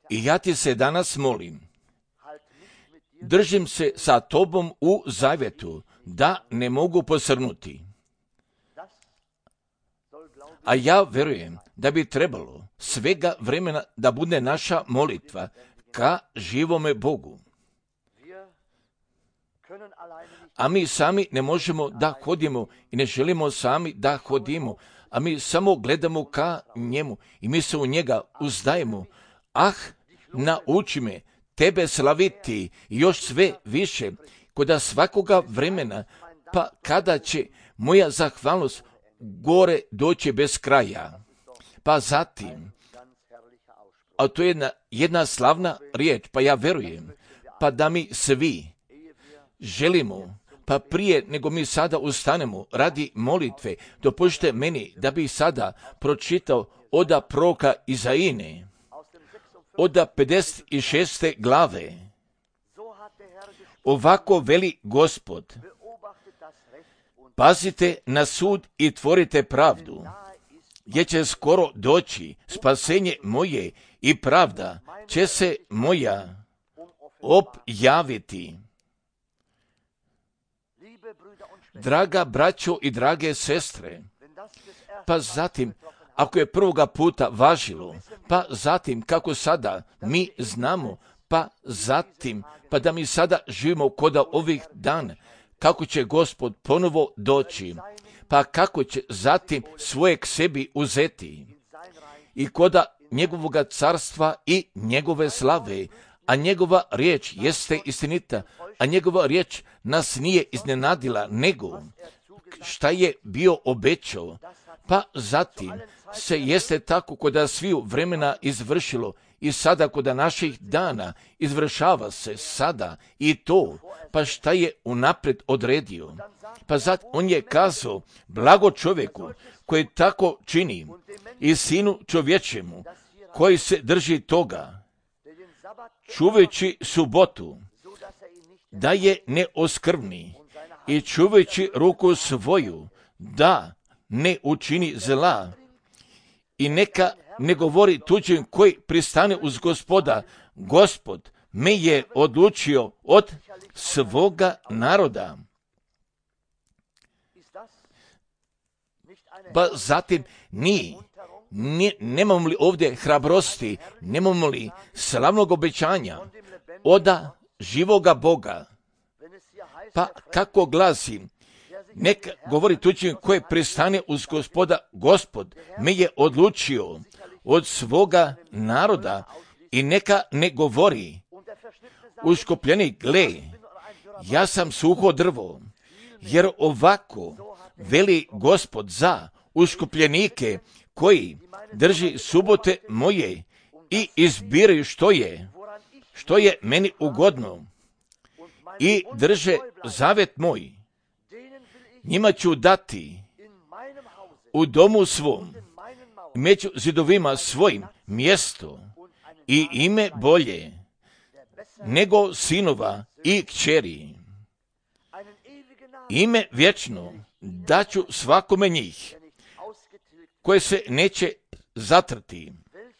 I ja ti se danas molim, držim se sa tobom u zavjetu, da ne mogu posrnuti. A ja vjerujem da bi trebalo svega vremena da bude naša molitva ka živome Bogu. A mi sami ne možemo da hodimo i ne želimo sami da hodimo, a mi samo gledamo ka njemu i mi se u njega uzdajemo. Nauči me tebe slaviti još sve više, kod svakoga vremena, pa kada će moja zahvalnost gore doći bez kraja. Pa zatim, a to je jedna slavna riječ, pa ja verujem, pa da mi svi želimo, pa prije nego mi sada ustanemo radi molitve, dopustite meni da bi sada pročitao od proroka Izaije, od 56. glave. Ovako veli Gospod: pazite na sud i tvorite pravdu, jer će skoro doći spasenje moje i pravda će se moja objaviti. Draga braćo i drage sestre, pa zatim, ako je prvoga puta važilo, pa zatim kako sada mi znamo, pa zatim, pa da mi sada živimo kod ovih dana, kako će Gospod ponovo doći, pa kako će zatim svoje k sebi uzeti i kod njegovoga carstva i njegove slave, a njegova riječ jeste istinita, a njegova riječ nas nije iznenadila, nego šta je bio obećao, pa zatim se jeste tako kod sviju vremena izvršilo i sada kod naših dana izvršava se sada i to, pa šta je unaprijed odredio. Pa zatim on je kazao, blago čovjeku koji tako čini i sinu čovječemu koji se drži toga, čuvajući subotu, da je ne oskrvni i čuvajući ruku svoju, da ne učini zla i neka ne govori tuđim koji pristane uz Gospoda. Gospod me je odlučio od svoga naroda. Pa zatim nemamo li ovdje hrabrosti, nemamo li slavnog obećanja od živoga Boga? Pa kako glasi, neka govori tuđim koje pristane uz Gospoda, Gospod me je odlučio od svoga naroda i neka ne govori uškopljenik, gle, ja sam suho drvo, jer ovako veli Gospod za uškopljenike koji drži subote moje i izbiraju što je meni ugodno i drže zavet moj. Njima ću dati u domu svom, među zidovima svojim mjesto i ime bolje nego sinova i kćeri. Ime vječno daću svakome njih, koje se neće zatrti.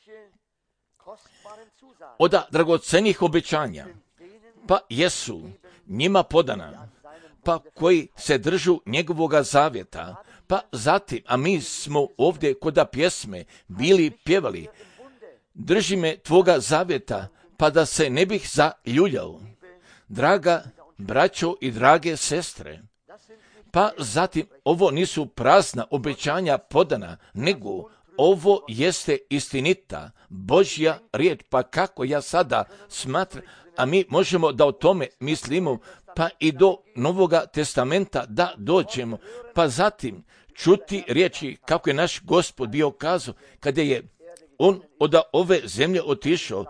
Od dragocenih obećanja, pa jesu njima podana, pa koji se držu njegovoga zavjeta, pa zatim, a mi smo ovdje kod pjesme bili pjevali, drži me tvoga zavjeta, pa da se ne bih zaljuljao. Draga braćo i drage sestre, pa zatim ovo nisu prazna obećanja podana, nego ovo jeste istinita Božja riječ. Pa kako ja sada smatram, a mi možemo da o tome mislimo, pa i do Novoga testamenta da dođemo, pa zatim čuti riječi kako je naš Gospod bio kazao, kada je on od ove zemlje otišao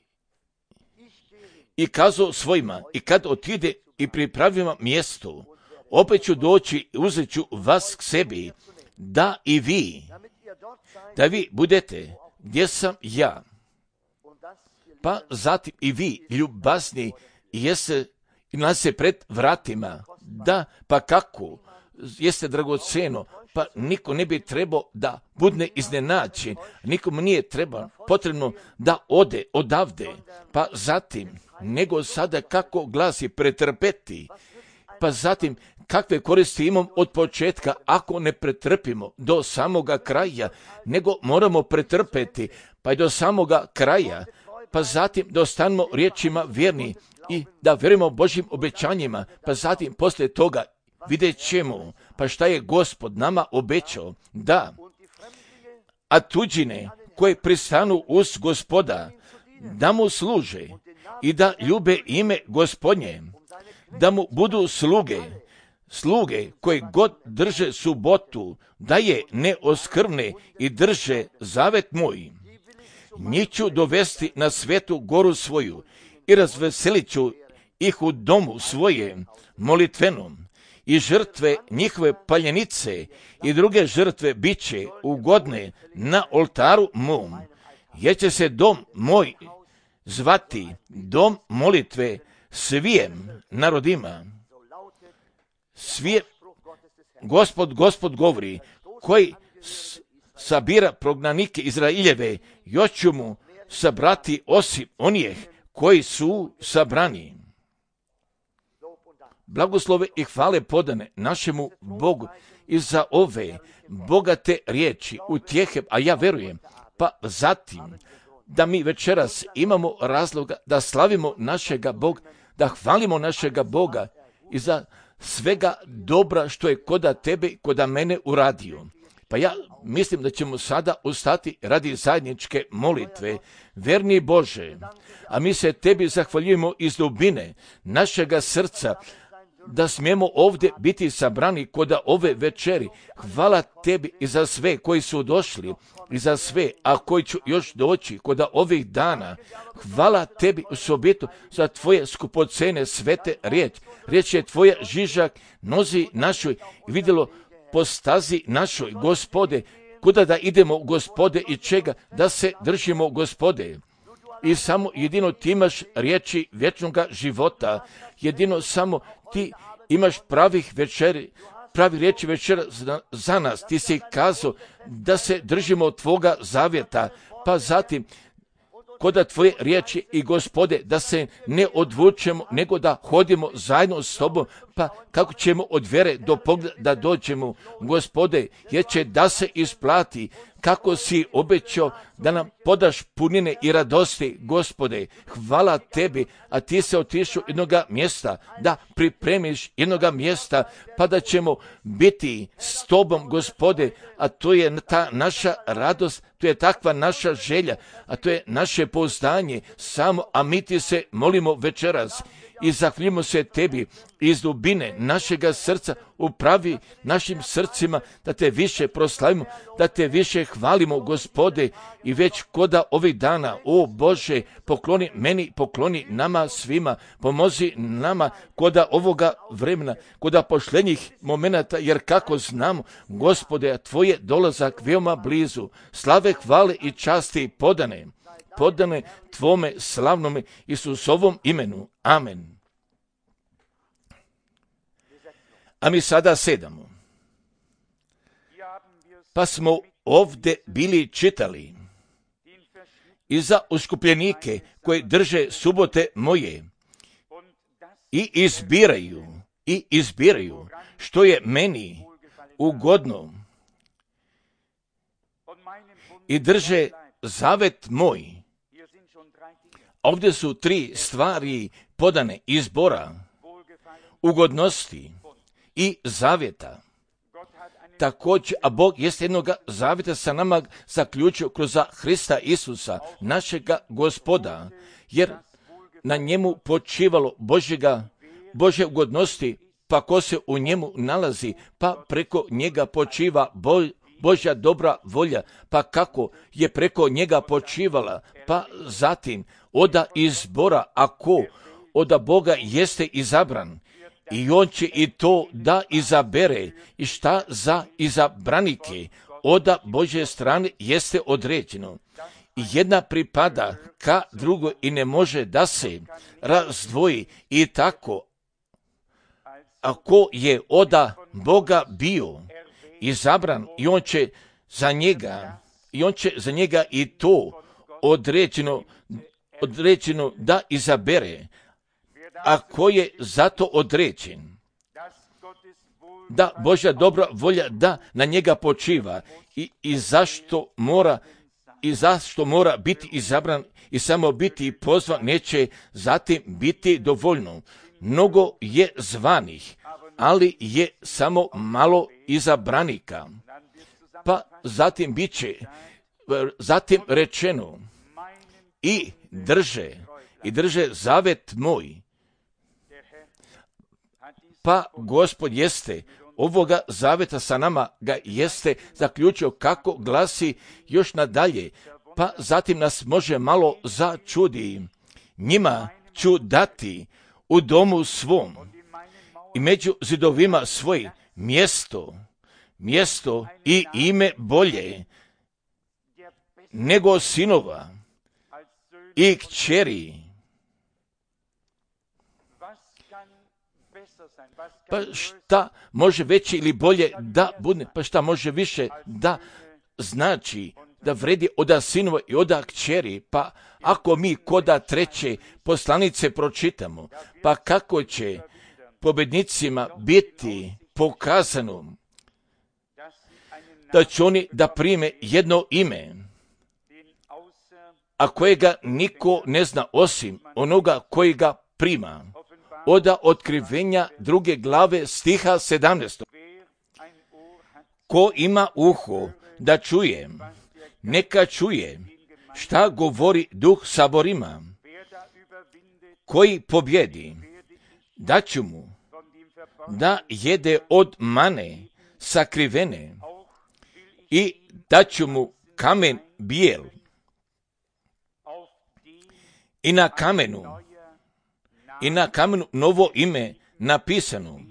i kazao svojima, i kad otide i pripravim mjesto, opet ću doći i uzet ću vas k sebi, da i vi, da vi budete gdje sam ja. Pa zatim i vi, ljubazni, jeste i nas se pred vratima, da, pa kako, jeste dragoceno, pa niko ne bi trebao da budne iznenađen, nikomu nije potrebno da ode odavde, pa zatim, nego sada kako glasi pretrpeti, pa zatim kakve koristi imam od početka ako ne pretrpimo do samoga kraja, nego moramo pretrpeti, pa i do samoga kraja, pa zatim da ostanemo riječima vjerni i da vjerujemo Božjim obećanjima, pa zatim poslije toga vidjet ćemo, pa šta je Gospod nama obećao, a tuđine koje pristanu uz Gospoda, da mu služe i da ljube ime Gospodnje, da mu budu sluge koje god drže subotu, da je ne oskrvne i drže zavet moj. Njih ću dovesti na svetu goru svoju i razveselit ću ih u domu svoje molitvenom, i žrtve njihove paljenice i druge žrtve bit će ugodne na oltaru mom, jer će se dom moj zvati dom molitve svijem narodima. Gospod govori, koji sabira prognanike Izraeljeve, još ću mu sabrati osim onih koji su sabrani. Blagoslove i hvale podane našemu Bogu i za ove bogate riječi, utjehe, a ja verujem, pa zatim da mi večeras imamo razloga da slavimo našega Boga, da hvalimo našega Boga i za svega dobra što je koda tebe i koda mene uradio. Pa ja mislim da ćemo sada ustati radi zajedničke molitve. Verni Bože, a mi se tebi zahvaljujemo iz dubine našega srca, da smijemo ovdje biti sabrani koda ove večeri. Hvala tebi i za sve koji su došli i za sve, a koji ću još doći koda ovih dana. Hvala tebi u sobitu za tvoje skupocene svete riječ. Riječ je tvoja žižak nozi našoj i vidjelo po stazi našoj, Gospode, kuda da idemo, Gospode, i čega da se držimo, Gospode. I samo jedino ti imaš riječi vječnoga života, jedino samo ti imaš pravi riječi večera za nas. Ti si kazao da se držimo tvoga zavjeta, pa zatim koda tvoje riječi i Gospode, da se ne odvučemo, nego da hodimo zajedno s tobom, pa kako ćemo od vjere do pogleda da dođemo, Gospode, jer će da se isplati, kako si obećao da nam podaš punine i radosti, Gospode. Hvala tebi, a ti se otišao jednoga mjesta, da pripremiš jednoga mjesta, pa da ćemo biti s tobom, Gospode, a to je ta naša radost, to je takva naša želja, a to je naše pouzdanje samo, a mi ti se molimo večeras i zahvaljujemo se tebi iz dubine našega srca, upravi našim srcima da te više proslavimo, da te više hvalimo, Gospode, i već koda ovih dana, o Bože, pokloni meni, pokloni nama svima, pomozi nama koda ovoga vremena, koda pošlenjih momenata, jer kako znamo, Gospode, tvoj je dolazak veoma blizu. Slave, hvale i časti podane tvome slavnome Isusovom imenu. Amen. A mi sada sedamo. Pa smo ovdje bili čitali i za uskupljenike koji drže subote moje i izbiraju što je meni ugodno i drže zavet moj. Ovdje su 3 stvari podane: izbora, ugodnosti i zavjeta. Također, a Bog jest jednoga zavjeta sa nama zaključio kroz Hrista Isusa, našega Gospoda, jer na njemu počivalo Božje ugodnosti, pa ko se u njemu nalazi, pa preko njega počiva Božja dobra volja, pa kako je preko njega počivala, pa zatim oda izbora, ako oda Boga jeste izabran, i on će i to da izabere, i šta za izabranike oda Božje strane jeste određeno. I jedna pripada ka drugoj i ne može da se razdvoji, i tako ako je oda Boga bio izabran i on će za njega i to određeno da izabere, a ko je zato određen, da Božja dobra volja da na njega počiva i zašto mora biti izabran i samo biti pozvan, neće zatim biti dovoljno. Mnogo je zvanih, ali je samo malo izabranika. Pa zatim zatim rečeno i drže zavet moj. Pa Gospod jeste ovoga zaveta sa nama ga jeste zaključio, kako glasi još nadalje, pa zatim nas može malo začudi. Njima ću dati u domu svom i među zidovima svoj mjesto i ime bolje nego sinova i kćeri. Pa šta može veće ili bolje da bude, pa šta može više da znači da vredi od sinova i od kćeri. Pa ako mi koda treće poslanice pročitamo, pa kako će pobednicima biti pokazano da će oni da prime jedno ime, a kojega niko ne zna osim onoga koji ga prima. Od Otkrivenja 2. glave stiha 17. Ko ima uho da čuje, neka čuje šta govori Duh saborima. Koji pobjedi, daću mu da jede od mane sakrivene i daću mu kamen bijel. I na kamenu novo ime napisano,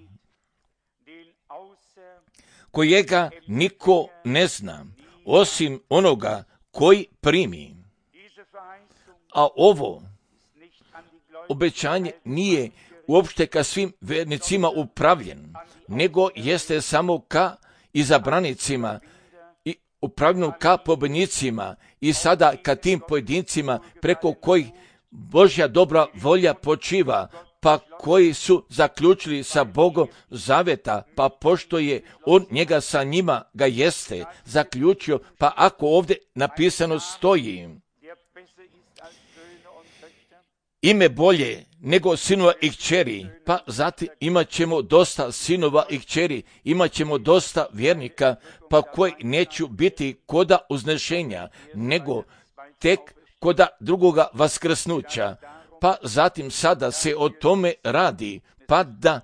kojega niko ne zna, osim onoga koji primi. A ovo obećanje nije uopšte ka svim vernicima upravljen, nego jeste samo ka izabranicima i upravljeno ka pobednicima i sada ka tim pojedincima preko kojih Božja dobra volja počiva, pa koji su zaključili sa Bogom zaveta, pa pošto je on njega sa njima ga jeste zaključio, pa ako ovdje napisano stoji ime bolje nego sinova i kćeri, pa zatim imat ćemo dosta sinova i kćeri, imat ćemo dosta vjernika, pa koji neću biti koda uznešenja, nego tek koda drugoga vaskrsnuća. Pa zatim sada se o tome radi, pa da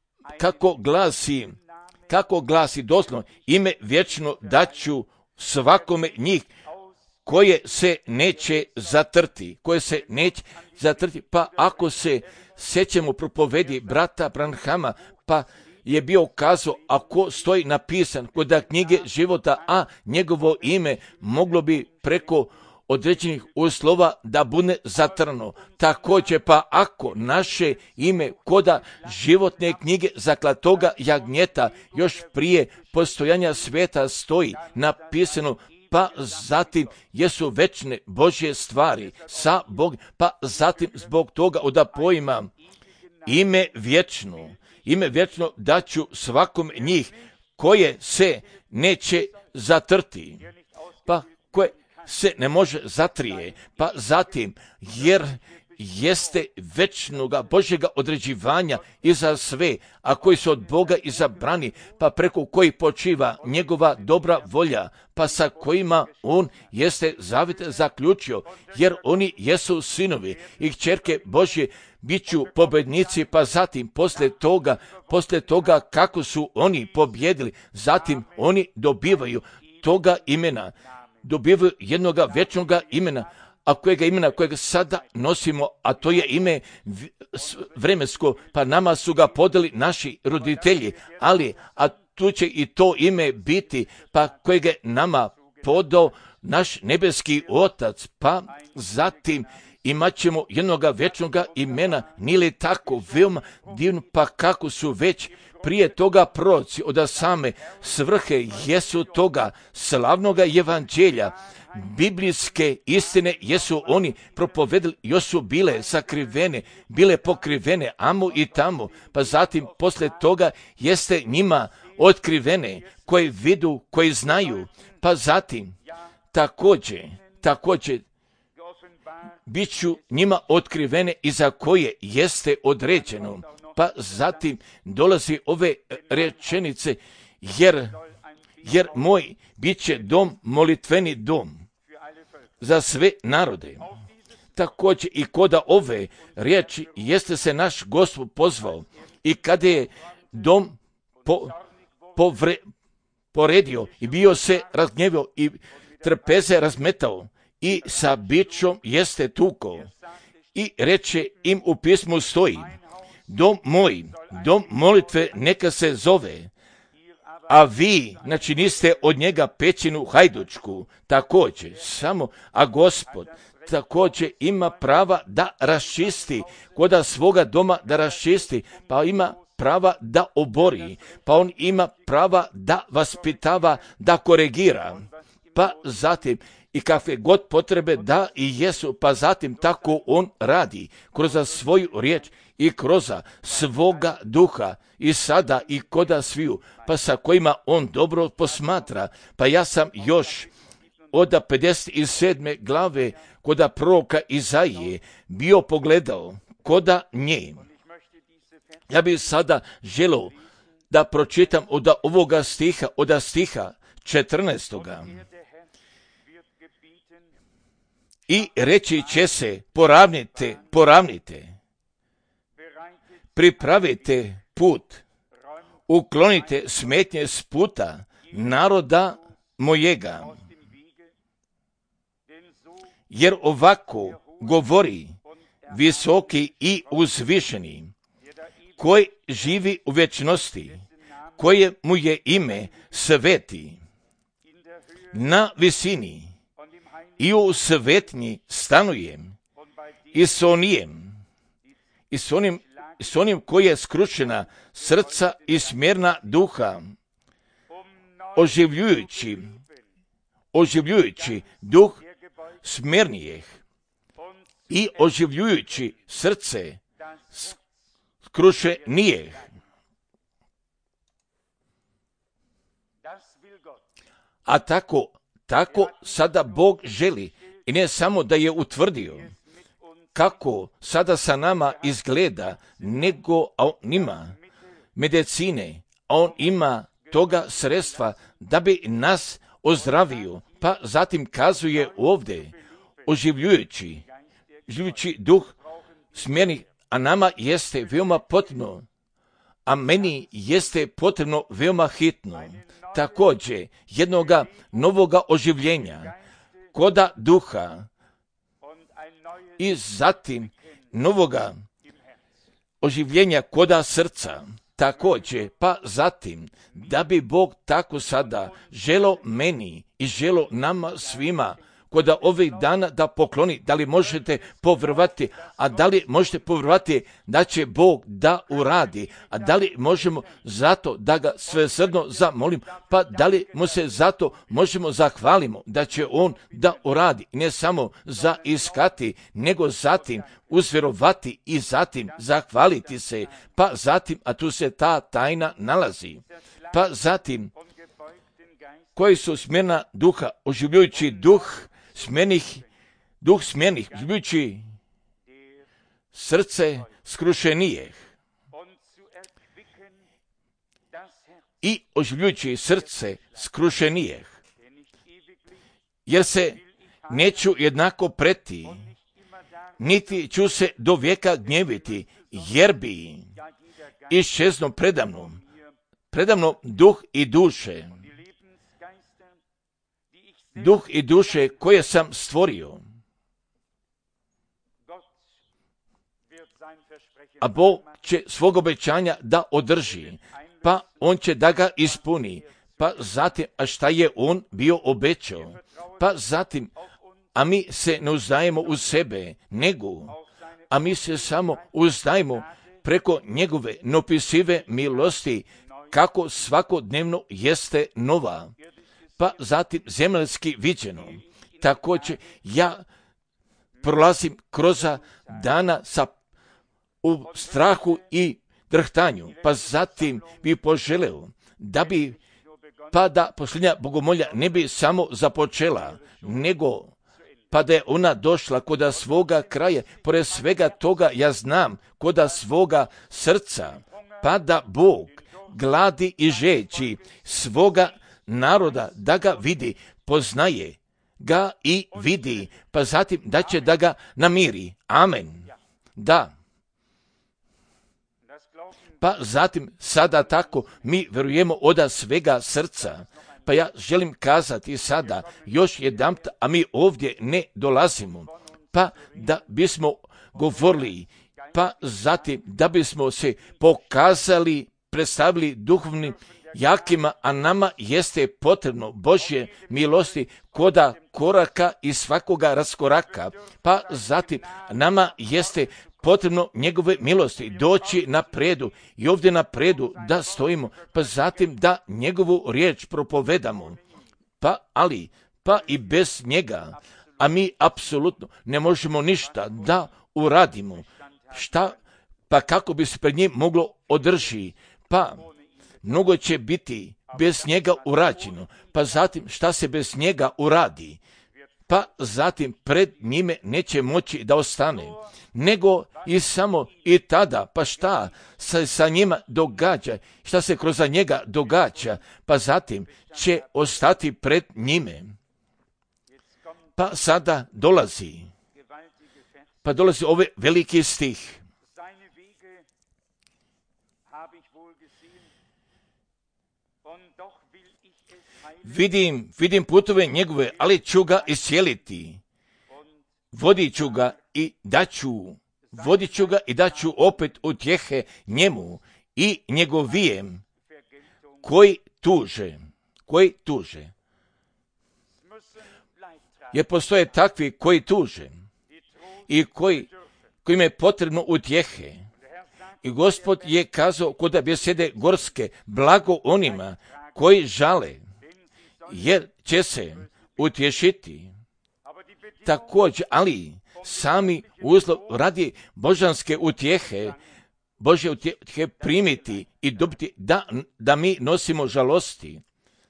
kako glasi doslovno, ime vječno daću svakome njih koje se neće zatrti, pa ako se sjećamo propovedi brata Branhama, pa je bio kazao, ako stoji napisan kod knjige života, a njegovo ime moglo bi preko određenih uslova da bude zatrno. Također pa ako naše ime koda životne knjige zaklatoga jagnjeta još prije postojanja sveta stoji napisano, pa zatim jesu večne Božje stvari sa Bogom, pa zatim zbog toga oda pojma ime vječno daću svakom njih koje se neće zatrti, pa koje se ne može zatrije, pa zatim jer jeste večnoga Božjega određivanja i za sve, a koji su od Boga izabrani, pa preko koji počiva njegova dobra volja, pa sa kojima on jeste zavjet zaključio, jer oni jesu sinovi i kćerke Božje, bit ću pobjednici, pa zatim poslije toga kako su oni pobjedili, zatim oni dobivaju toga imena, dobivaju jednoga večnoga imena, a kojega imena kojega sada nosimo, a to je ime vremensko, pa nama su ga podali naši roditelji, a tu će i to ime biti, pa kojega nama podao naš nebeski Otac, pa zatim imat ćemo jednoga večnoga imena. Nije li tako veoma divno, pa kako su već prije toga proroci od same svrhe jesu toga slavnoga evanđelja, biblijske istine jesu oni propovedali, još su bile sakrivene, bile pokrivene amo i tamo, pa zatim posle toga jeste njima otkrivene, koji vidu, koji znaju, pa zatim također bit ću njima otkrivene i za koje jeste određeno. Pa zatim dolazi ove rečenice, jer moj bit će dom, molitveni dom za sve narode. Također i koda ove riječi jeste se naš Gospod pozvao i kada je dom poredio i bio se razgnjevio i trpeze razmetao i sa bičom jeste tukao i reče im u pismu stoji, dom moj, dom molitve neka se zove, a vi, znači niste od njega pećinu hajdučku, također, a Gospod također ima prava da raščisti, koda svoga doma da raščisti, pa ima prava da obori, pa on ima prava da vaspitava, da koregira, pa zatim i kakve god potrebe da i jesu, pa zatim tako on radi kroz svoju riječ i kroz svoga duha i sada i koda sviju, pa sa kojima on dobro posmatra. Pa ja sam još od 57. glave koda proroka Izaije bio pogledao koda nje. Ja bih sada želio da pročitam od ovoga stiha, od stiha 14. I reći će se, poravnite, pripravite put, uklonite smetnje s puta naroda mojega. Jer ovako govori visoki i uzvišeni, koji živi u vječnosti, koje mu je ime sveti, na visini i u svetnji stanujem i s onim koji je skrušena srca i smjerna duha, oživljujući duh smjernijeh i oživljujući srce skrušenijeh. A tako sada Bog želi i ne samo da je utvrdio kako sada sa nama izgleda, nego on ima medicine, on ima toga sredstva da bi nas ozdravio, pa zatim kazuje ovdje oživljujući duh smjerni, a nama jeste veoma potrebno, a meni jeste potrebno veoma hitno. Također jednoga novoga oživljenja koda duha i zatim novoga oživljenja koda srca. Također, pa zatim, da bi Bog tako sada želo meni i želo nama svima koda ovih dana da pokloni, da li možete povjerovati, a da li možete povjerovati da će Bog da uradi, a da li možemo zato da ga svesrdno zamolim, pa da li mu se zato možemo zahvalimo da će on da uradi, ne samo za iskati, nego zatim uzvjerovati i zatim zahvaliti se, pa zatim, a tu se ta tajna nalazi, pa zatim koji su smjerna duha, oživljujući duh smjernih, oživljujući srce skrušenijeh i oživljujući srce skrušenijeh, jer se neću jednako preti, niti ću se do vijeka gnjeviti, jer bi iščezno predamnom duh i duše koje sam stvorio. A Bog će svog obećanja da održi, pa on će da ga ispuni, pa zatim, a šta je on bio obećao, pa zatim a mi se ne uzdajemo u sebe, a mi se samo uzdajemo preko njegove neopisive milosti, kako svakodnevno jeste nova. Pa zatim zemaljski viđeno. Također ja prolazim kroz dana u strahu i drhtanju, pa zatim bi poželeo da posljednja bogomolja ne bi samo započela, nego pa da je ona došla koda svoga kraja. Pored svega toga ja znam koda svoga srca, pa da Bog gladi i žeći svoga naroda da ga vidi, poznaje ga i vidi, pa zatim da će da ga namiri. Amen. Da. Pa zatim sada tako mi vjerujemo od svega srca. Pa ja želim kazati sada još jedanput, a mi ovdje ne dolazimo, pa da bismo govorili, pa zatim da bismo se pokazali, predstavili duhovnim jakima, a nama jeste potrebno Božje milosti koda koraka i svakoga raskoraka, pa zatim nama jeste potrebno njegove milosti doći napredu i ovdje napredu da stojimo, pa zatim da njegovu riječ propovedamo, pa i bez njega, a mi apsolutno ne možemo ništa da uradimo. Pa kako bi se pred njim moglo održi, pa mnogo će biti bez njega urađeno, pa zatim šta se bez njega uradi, pa zatim pred njime neće moći da ostane, nego i samo i tada, pa šta se sa njima događa, šta se kroz njega događa, pa zatim će ostati pred njime. Pa sada dolazi ovaj veliki stih. Vidim putove njegove, ali ću ga iscijeliti. Vodit ću ga i daću opet utjehe njemu i njegovijem koji tuže. Jer postoje takvi koji tuže i kojima je potrebno utjehe. I Gospod je kazao kod besede gorske, blago onima koji žale, jer će se utješiti. Također, ali sami uslov radi božanske utjehe, Božje utjehe primiti i dobiti da mi nosimo žalosti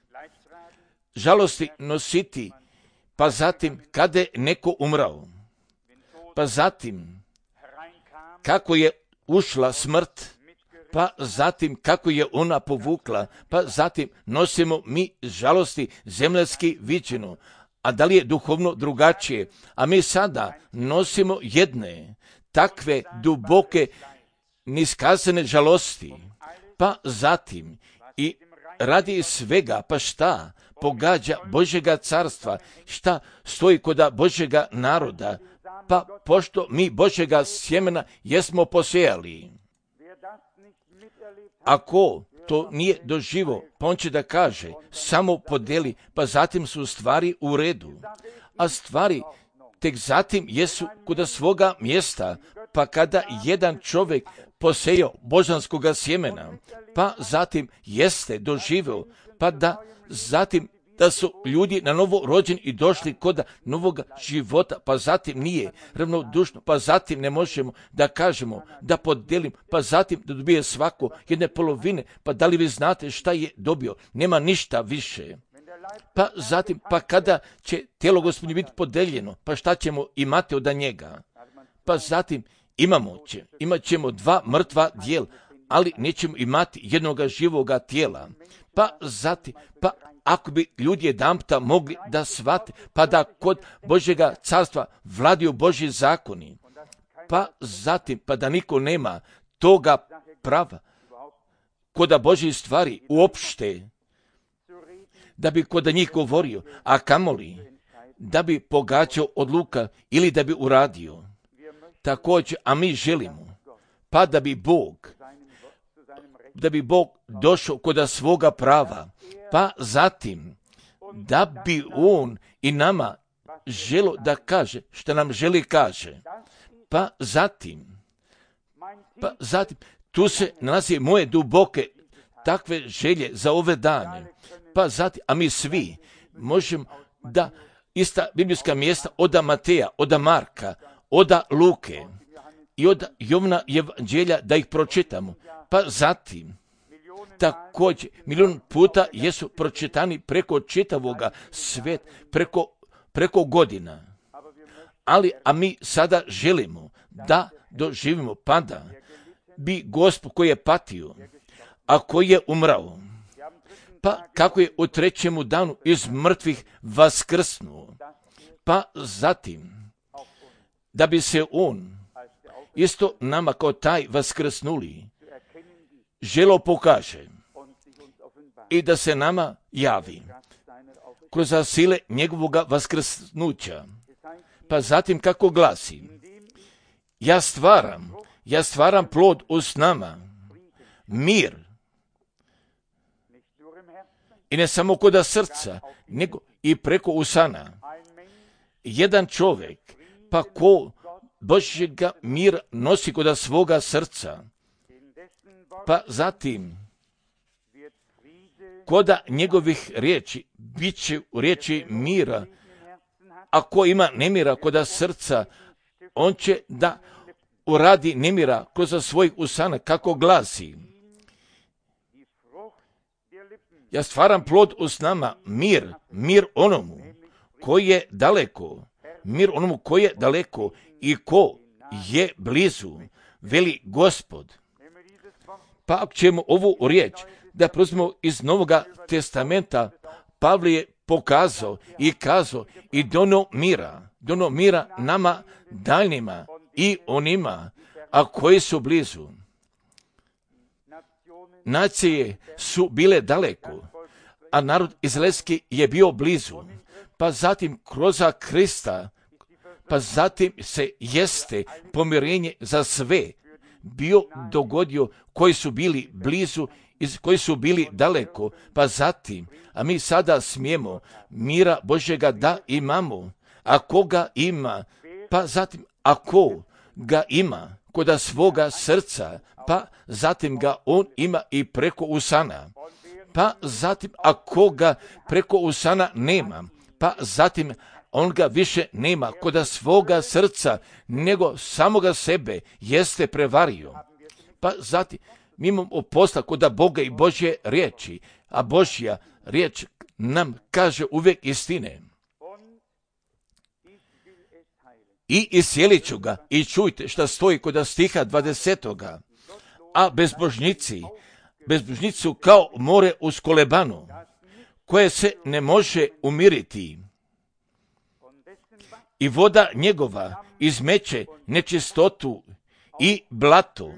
nositi, pa zatim kada je neko umrao, pa zatim kako je ušla smrt, pa zatim kako je ona povukla, pa zatim nosimo mi žalosti zemaljski viđeno. A da li je duhovno drugačije? A mi sada nosimo jedne takve duboke niskazane žalosti, pa zatim i radi svega, pa šta pogađa Božjega carstva, šta stoji kod Božjega naroda, pa pošto mi Božjega sjemena jesmo posejali. Ako to nije doživo, pa on će da kaže, samo podeli, pa zatim su stvari u redu. A stvari tek zatim jesu kod svoga mjesta, pa kada jedan čovjek posejao božanskoga sjemena, pa zatim jeste doživio, pa da zatim da su ljudi na novo rođeni i došli kod novog života, pa zatim nije ravnodušno, pa zatim ne možemo da kažemo, da podelim, pa zatim da dobije svako jedne polovine, pa da li vi znate šta je dobio? Nema ništa više. Pa zatim, pa kada će tijelo Gospodnje biti podeljeno, pa šta ćemo imati od njega? Pa zatim imat ćemo 2 mrtva dijela, ali nećemo imati jednoga živoga tijela. Pa zatim, pa ako bi ljudi jedanputa mogli da shvate, pa da kod Božjega carstva vladaju Božji zakoni, pa zatim, pa da niko nema toga prava kod Božjih stvari uopšte, da bi kod njih govorio, a kamoli da bi pogađao odluka ili da bi uradio. Također, a mi želimo, pa da bi Bog došao kod svoga prava, pa zatim da bi on i nama želo da kaže što nam želi kaže. Pa zatim, tu se nalazi moje duboke takve želje za ove dane. Pa zatim, a mi svi možemo da ista biblijska mjesta od Mateja, od Marka, od Luke i od Jovana evanđelja da ih pročitamo. Pa zatim, također, milion puta jesu pročitani preko čitavoga svijeta, preko godina. Ali, a mi sada želimo da doživimo pada bi Gospod koji je patio, a koji je umrao, pa kako je u trećemu danu iz mrtvih vaskrsnuo, pa zatim da bi se on isto nama kao taj vaskrsnuli želo pokaže i da se nama javi kroz sile njegovoga vaskrsnuća. Pa zatim kako glasi, ja stvaram plod u nama, mir. I ne samo kod srca, nego i preko usana. Jedan čovjek, pa ko Božjega mira nosi kod svoga srca, pa zatim kod njegovih riječi, bit će u riječi mira. Ako ima nemira kod srca, on će da uradi nemira kroz svojih usana, kako glasi. Ja stvaram plod u nama, mir onomu koji je daleko, mir onomu koji je daleko i ko je blizu, veli Gospod. Pa ako ćemo ovu riječ da preuzmemo iz Novoga testamenta, Pavle je pokazao i kazao i dono mira nama daljnjima i onima, a koji su blizu. Nacije su bile daleko, a narod izraelski je bio blizu. Pa zatim kroz Krista, pa zatim se jeste pomirenje za sve bio dogodio koji su bili blizu i koji su bili daleko. Pa zatim, a mi sada smijemo mira Božjega da imamo. A koga ima, pa zatim ako ga ima kod svoga srca, pa zatim ga on ima i preko usana. Pa zatim ako ga preko usana nema, pa zatim on ga više nema kod svoga srca, nego samoga sebe jeste prevario. Pa zatim mi imamo posla kod Boga i Božje riječi, a Božja riječ nam kaže uvijek istine. I iscijelit ću ga, i čujte šta stoji kod stiha 20. A bezbožnici su kao more uz kolebanu, koje se ne može umiriti. I voda njegova izmeće nečistotu i blato.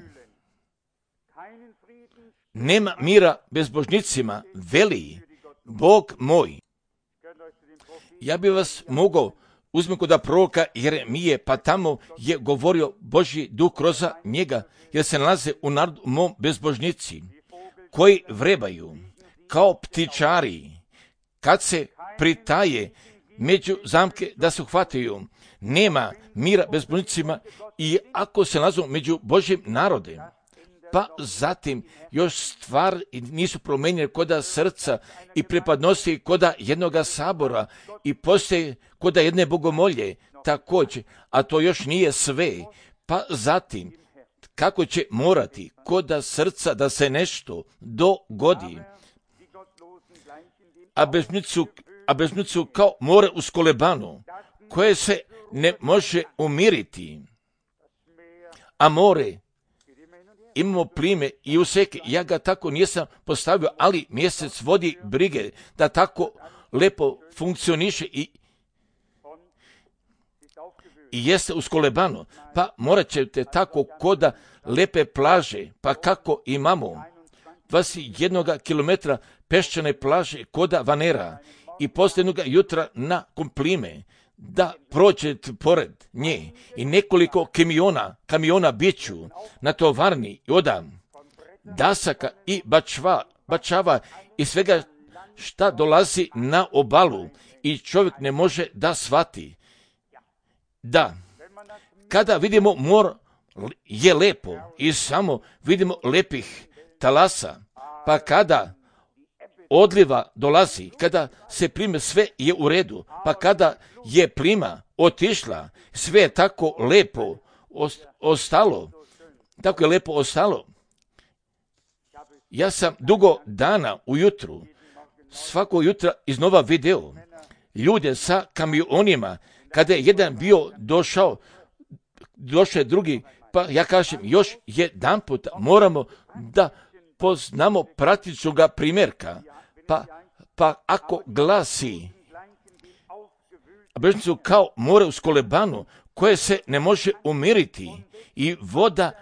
Nema mira bezbožnicima, veli Bog moj. Ja bi vas mogao uzmem kod proroka Jeremije, pa tamo je govorio Božji duh kroz njega, jer se nalaze u narodu mom bezbožnici, koji vrebaju kao ptičari, kad se pritaje među zamke da se uhvataju. Nema mira bezbožnicima i ako se nalazu među Božjim narodem, pa zatim još stvar nisu promijenjene kod srca i pripadnosti kod jednoga sabora i postoje kod jedne bogomolje također, a to još nije sve. Pa zatim, kako će morati kod srca da se nešto dogodi, a bezbožnicu kao more uz kolebanu, koje se ne može umiriti, a more imamo plime i useke. Ja ga tako nisam postavio, ali mjesec vodi brige da tako lepo funkcioniše i jeste uz kolebanu. Pa morat ćete tako koda lepe plaže, pa kako imamo 21 kilometra peščane plaže koda Vanera i posljednog jutra na komplime da prođete pored nje i nekoliko kamiona biću na tovarni i odam dasaka i bačava i svega šta dolazi na obalu i čovjek ne može da shvati. Da, kada vidimo mor je lepo i samo vidimo lepih talasa, pa kada odliva dolazi, kada se plime, sve je u redu, pa kada je plima otišla, sve je tako lepo ostalo. Tako je lepo ostalo. Ja sam dugo dana ujutru, svako jutra iznova video ljude sa kamionima, kada je jedan bio došao je drugi, pa ja kažem još jedanput moramo da poznamo praktičnog primjerka, pa ako glasi su kao more uz kolebanu koje se ne može umiriti i voda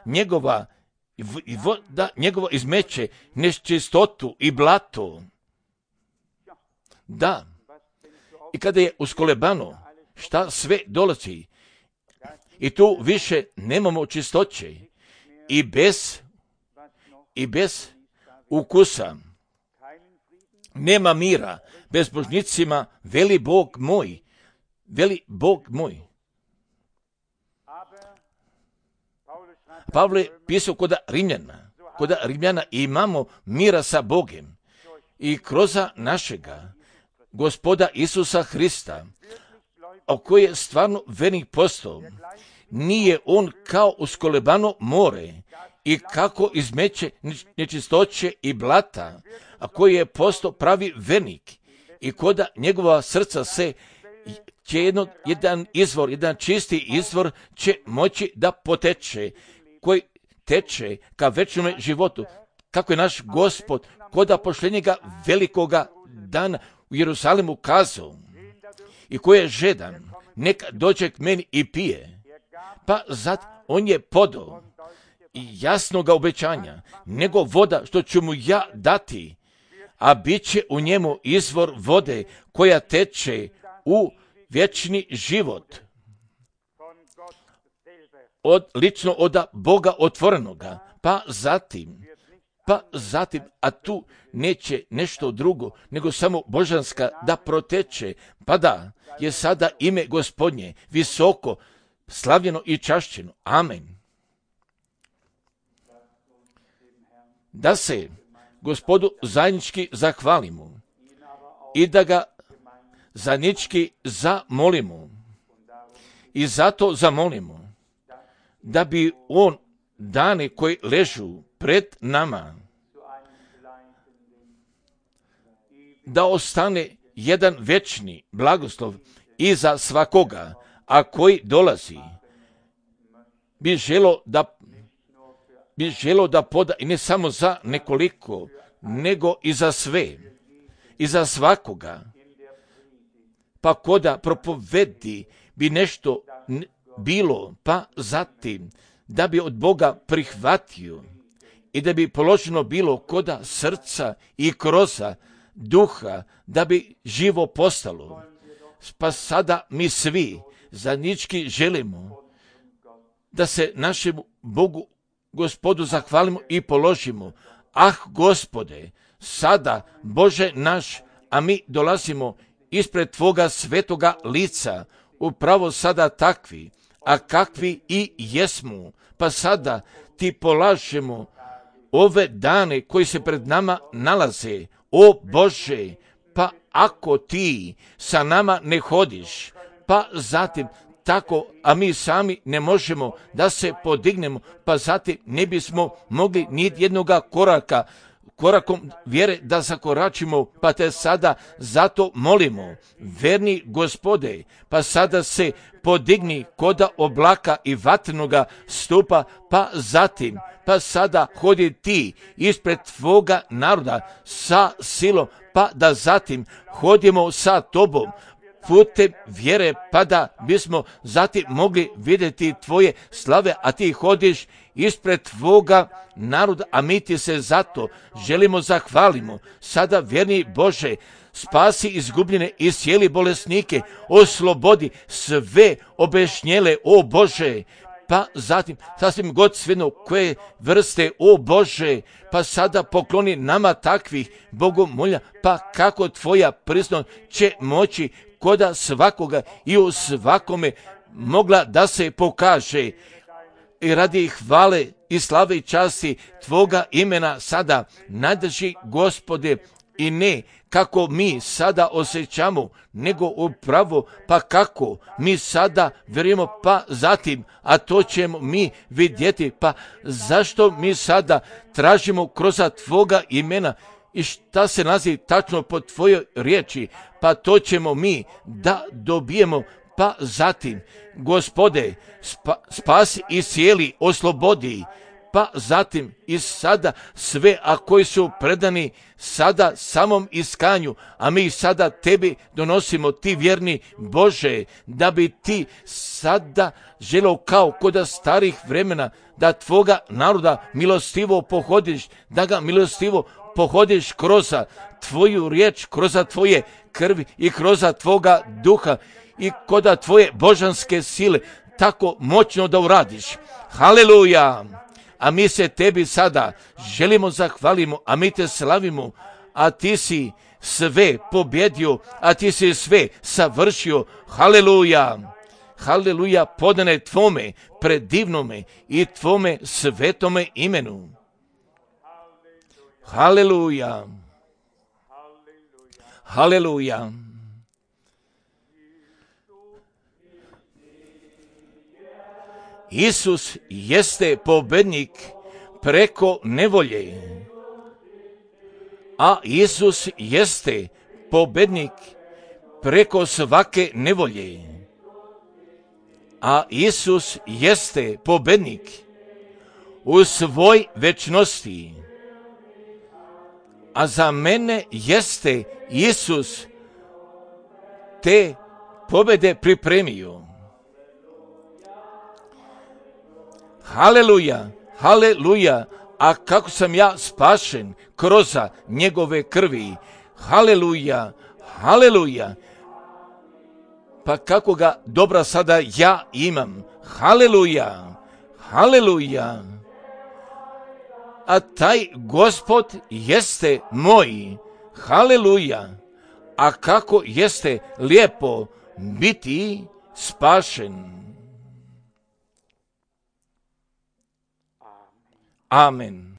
njegova izmeće nečistotu i blato. Da, i kada je uz kolebanu, šta sve dolazi? I tu više nemamo čistoće i bez ukusa. Nema mira, bezbožnicima, veli Bog moj. Pavle pisao kod Rimljana imamo mira sa Bogem i kroz našega Gospoda Isusa Hrista, o koji je stvarno vernik postao. Nije on kao uskolebano more i kako izmeće nečistoće i blata, a koji je postao pravi vernik i koda njegova srca će jedan čisti izvor će moći da poteče, koji teče ka večnom životu, kako je naš Gospod koda pošljenjega velikoga dana u Jerusalimu kazao, i koji je žedan, neka dođe k meni i pije. Pa zat on je podao i jasnoga obećanja, nego voda što ću mu ja dati, a bit će u njemu izvor vode koja teče u vječni život. Lično od Boga otvorenoga, pa zatim, a tu neće nešto drugo, nego samo božanska da proteče, pa da je sada ime Gospodnje visoko, slavljeno i čašćeno. Amen. Da se Gospodu zajednički zahvalimo i da ga zajednički zamolimo. I zato zamolimo da bi on dane koji ležu pred nama, da ostane jedan večni blagoslov iza svakoga, a koji dolazi, bi želo da poda i ne samo za nekoliko, nego i za sve, i za svakoga. Pa koda propovedi bi nešto bilo, pa zatim da bi od Boga prihvatio i da bi položeno bilo koda srca i kroza duha, da bi živo postalo. Pa sada mi svi zajednički želimo da se našemu Bogu Gospodu zahvalimo i položimo. Ah, Gospode, sada, Bože naš, a mi dolazimo ispred Tvoga svetoga lica, upravo sada takvi, a kakvi i jesmo, pa sada Ti polažemo ove dane koji se pred nama nalaze. O Bože, pa ako Ti sa nama ne hodiš, pa zatim tako, a mi sami ne možemo da se podignemo, pa zatim ne bismo mogli ni jednoga korakom vjere da zakoračimo, pa te sada zato molimo, verni Gospode, pa sada se podigni koda oblaka i vatrenoga stupa, pa sada hodi Ti ispred Tvoga naroda sa silom, pa da zatim hodimo sa Tobom putem vjere, pa da bismo zatim mogli vidjeti Tvoje slave, a Ti hodiš ispred Tvoga naroda, a mi Ti se zato želimo zahvalimo. Sada, vjerni Bože, spasi izgubljene i iscijeli bolesnike, oslobodi sve obešņele, o Bože, pa zatim sasvim god svejedno koje vrste, o Bože, pa sada pokloni nama takvih bogomolja, pa kako tvoja prisutnost će moći koda svakoga i u svakome mogla da se pokaže i radi hvale i slave i časti tvoga imena sada nadrži, Gospode, i ne kako mi sada osjećamo, nego upravo pa kako mi sada vjerujemo, pa zatim, a to ćemo mi vidjeti, pa zašto mi sada tražimo kroz tvoga imena i šta se nalazi tačno po tvojoj riječi, pa to ćemo mi da dobijemo, pa zatim, Gospode, spasi i cijeli, oslobodi, pa zatim i sada sve, a koji su predani sada samom iskanju, a mi sada tebi donosimo, ti vjerni Bože, da bi ti sada želeo kao kod starih vremena, da tvoga naroda milostivo pohodiš, da ga milostivo pohodiš kroz tvoju riječ, kroz tvoje krvi i kroz tvoga duha i kod tvoje božanske sile, tako moćno da uradiš. Haleluja! A mi se tebi sada želimo zahvalimo, a mi te slavimo, a ti si sve pobjedio, a ti si sve savršio. Haleluja! Haleluja, podane tvome predivnome i tvome svetome imenu. Haleluja! Haleluja! Isus jeste pobednik preko nevolje, a Isus jeste pobednik preko svake nevolje, a Isus jeste pobednik u svoj večnosti, a za mene jeste Isus te pobjede pripremio. Haleluja, haleluja, a kako sam ja spašen kroz njegove krvi. Haleluja, haleluja, pa kako ga dobra sada ja imam. Haleluja, haleluja, a taj Gospod jeste moj. Haleluja, a kako jeste lijepo biti spašen. Amen.